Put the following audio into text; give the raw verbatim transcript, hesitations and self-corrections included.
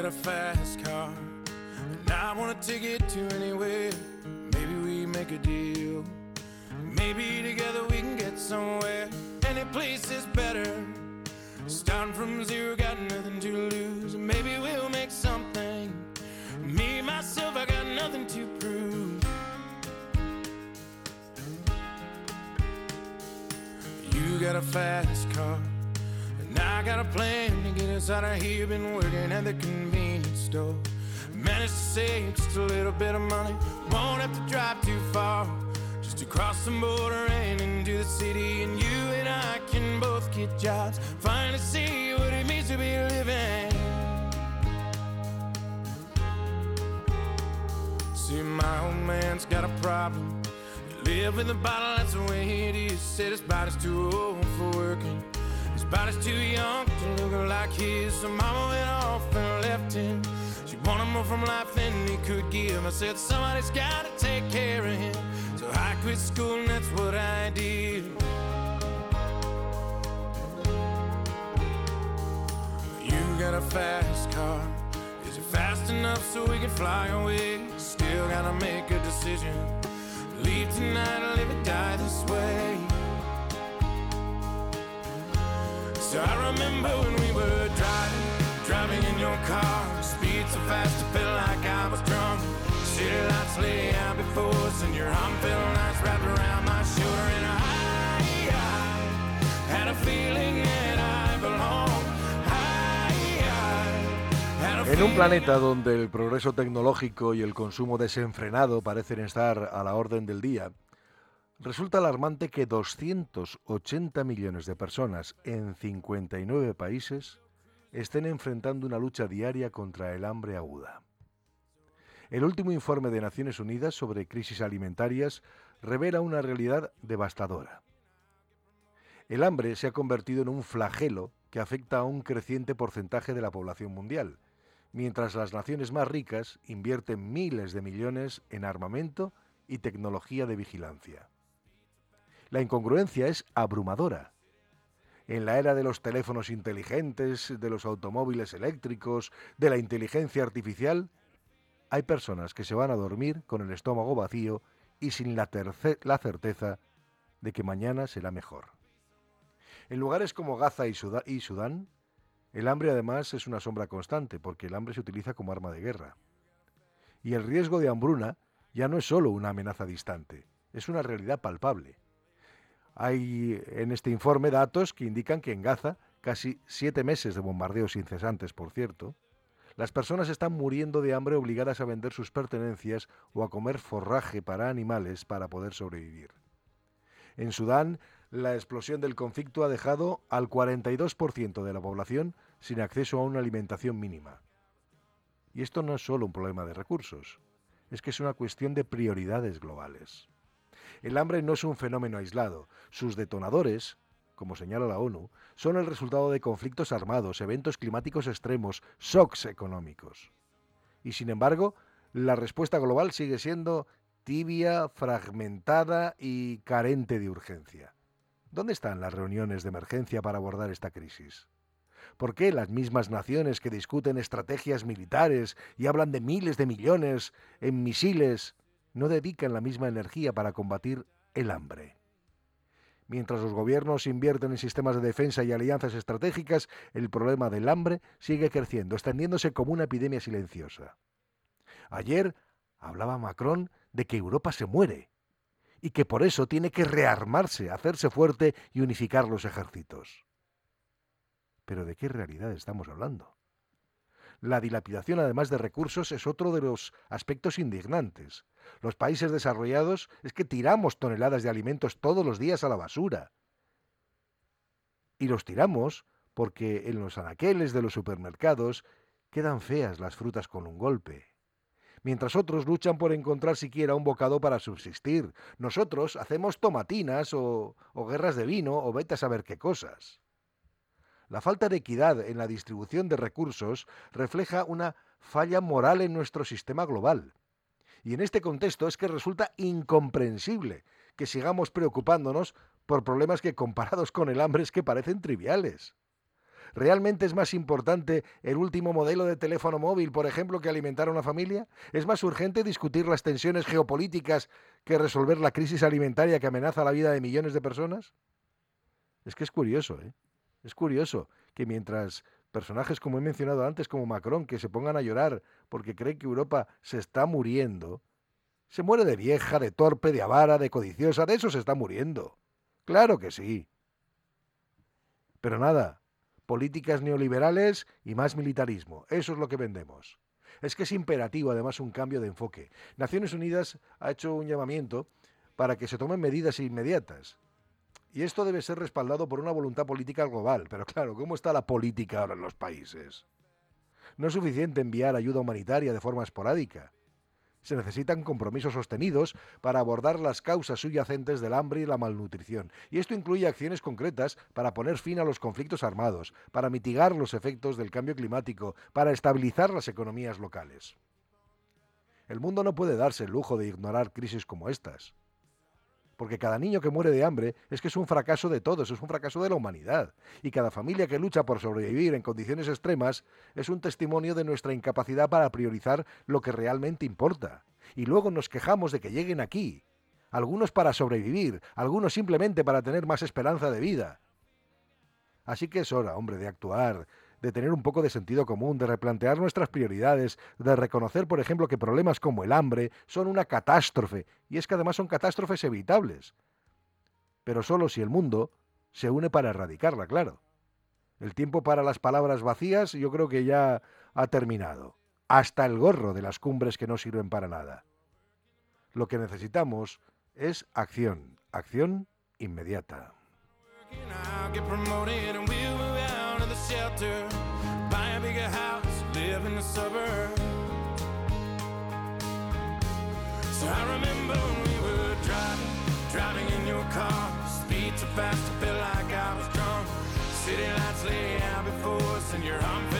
got a fast car, and I wanna take it to anywhere. Maybe we make a deal. Maybe together we can get somewhere. Any place is better. Starting from zero, got nothing to lose. Maybe we'll make something. Me, myself, I got nothing to prove. You got a fast car, and I got a plan to get us out of here. Been working at the convenience store. Managed to save just a little bit of money. Won't have to drive too far, just to cross the border and into the city. And you and I can both get jobs, finally see what it means to be living. See, my old man's got a problem. He live in the bottle, that's the way it is. Said his body's too old for working. His body's too young to look like his. So mama went off and left him. She wanted more from life than he could give. I said somebody's gotta take care of him. So I quit school and that's what I did. You got a fast car. Is it fast enough so we can fly away? Still gotta make a decision. Leave tonight or live or die this way. So I remember when we were driving, driving in your car. Speed so fast I felt like I was drunk. City lights lay out before us, and your arm felt nice wrapped around my shoulder. And I, I had a feeling that I belonged. I, I had a En un planeta donde el progreso tecnológico y el consumo desenfrenado parecen estar a la orden del día, resulta alarmante que doscientos ochenta millones de personas en cincuenta y nueve países estén enfrentando una lucha diaria contra el hambre aguda. El último informe de Naciones Unidas sobre crisis alimentarias revela una realidad devastadora. El hambre se ha convertido en un flagelo que afecta a un creciente porcentaje de la población mundial, mientras las naciones más ricas invierten miles de millones en armamento y tecnología de vigilancia. La incongruencia es abrumadora. En la era de los teléfonos inteligentes, de los automóviles eléctricos, de la inteligencia artificial, hay personas que se van a dormir con el estómago vacío y sin la, terce- la certeza de que mañana será mejor. En lugares como Gaza y, Sudá- y Sudán, el hambre además es una sombra constante, porque el hambre se utiliza como arma de guerra. Y el riesgo de hambruna ya no es solo una amenaza distante, es una realidad palpable. Hay en este informe datos que indican que en Gaza, casi siete meses de bombardeos incesantes, por cierto, las personas están muriendo de hambre obligadas a vender sus pertenencias o a comer forraje para animales para poder sobrevivir. En Sudán, la explosión del conflicto ha dejado al cuarenta y dos por ciento de la población sin acceso a una alimentación mínima. Y esto no es solo un problema de recursos, es que es una cuestión de prioridades globales. El hambre no es un fenómeno aislado. Sus detonadores, como señala la ONU, son el resultado de conflictos armados, eventos climáticos extremos, shocks económicos. Y sin embargo, la respuesta global sigue siendo tibia, fragmentada y carente de urgencia. ¿Dónde están las reuniones de emergencia para abordar esta crisis? ¿Por qué las mismas naciones que discuten estrategias militares y hablan de miles de millones en misiles no dedican la misma energía para combatir el hambre? Mientras los gobiernos invierten en sistemas de defensa y alianzas estratégicas, el problema del hambre sigue creciendo, extendiéndose como una epidemia silenciosa. Ayer hablaba Macron de que Europa se muere y que por eso tiene que rearmarse, hacerse fuerte y unificar los ejércitos. ¿Pero de qué realidad estamos hablando? La dilapidación, además de recursos, es otro de los aspectos indignantes. Los países desarrollados es que tiramos toneladas de alimentos todos los días a la basura. Y los tiramos porque en los anaqueles de los supermercados quedan feas las frutas con un golpe. Mientras otros luchan por encontrar siquiera un bocado para subsistir. Nosotros hacemos tomatinas o, o guerras de vino o vete a saber qué cosas. La falta de equidad en la distribución de recursos refleja una falla moral en nuestro sistema global. Y en este contexto es que resulta incomprensible que sigamos preocupándonos por problemas que comparados con el hambre es que parecen triviales. ¿Realmente es más importante el último modelo de teléfono móvil, por ejemplo, que alimentar a una familia? ¿Es más urgente discutir las tensiones geopolíticas que resolver la crisis alimentaria que amenaza la vida de millones de personas? Es que es curioso, ¿eh? Es curioso que mientras personajes, como he mencionado antes, como Macron, que se pongan a llorar porque creen que Europa se está muriendo, se muere de vieja, de torpe, de avara, de codiciosa, de eso se está muriendo. Claro que sí. Pero nada, políticas neoliberales y más militarismo, eso es lo que vendemos. Es que es imperativo, además, un cambio de enfoque. Naciones Unidas ha hecho un llamamiento para que se tomen medidas inmediatas. Y esto debe ser respaldado por una voluntad política global. Pero claro, ¿cómo está la política ahora en los países? No es suficiente enviar ayuda humanitaria de forma esporádica. Se necesitan compromisos sostenidos para abordar las causas subyacentes del hambre y la malnutrición. Y esto incluye acciones concretas para poner fin a los conflictos armados, para mitigar los efectos del cambio climático, para estabilizar las economías locales. El mundo no puede darse el lujo de ignorar crisis como estas. Porque cada niño que muere de hambre es que es un fracaso de todos, es un fracaso de la humanidad. Y cada familia que lucha por sobrevivir en condiciones extremas es un testimonio de nuestra incapacidad para priorizar lo que realmente importa. Y luego nos quejamos de que lleguen aquí. Algunos para sobrevivir, algunos simplemente para tener más esperanza de vida. Así que es hora, hombre, de actuar, de tener un poco de sentido común, de replantear nuestras prioridades, de reconocer, por ejemplo, que problemas como el hambre son una catástrofe, y es que además son catástrofes evitables. Pero solo si el mundo se une para erradicarla, claro. El tiempo para las palabras vacías yo creo que ya ha terminado. Hasta el gorro de las cumbres que no sirven para nada. Lo que necesitamos es acción, acción inmediata. Shelter, buy a bigger house, live in the suburbs. So I remember when we were driving, driving in your car, speed so fast I felt like I was drunk. City lights lay out before us and your arm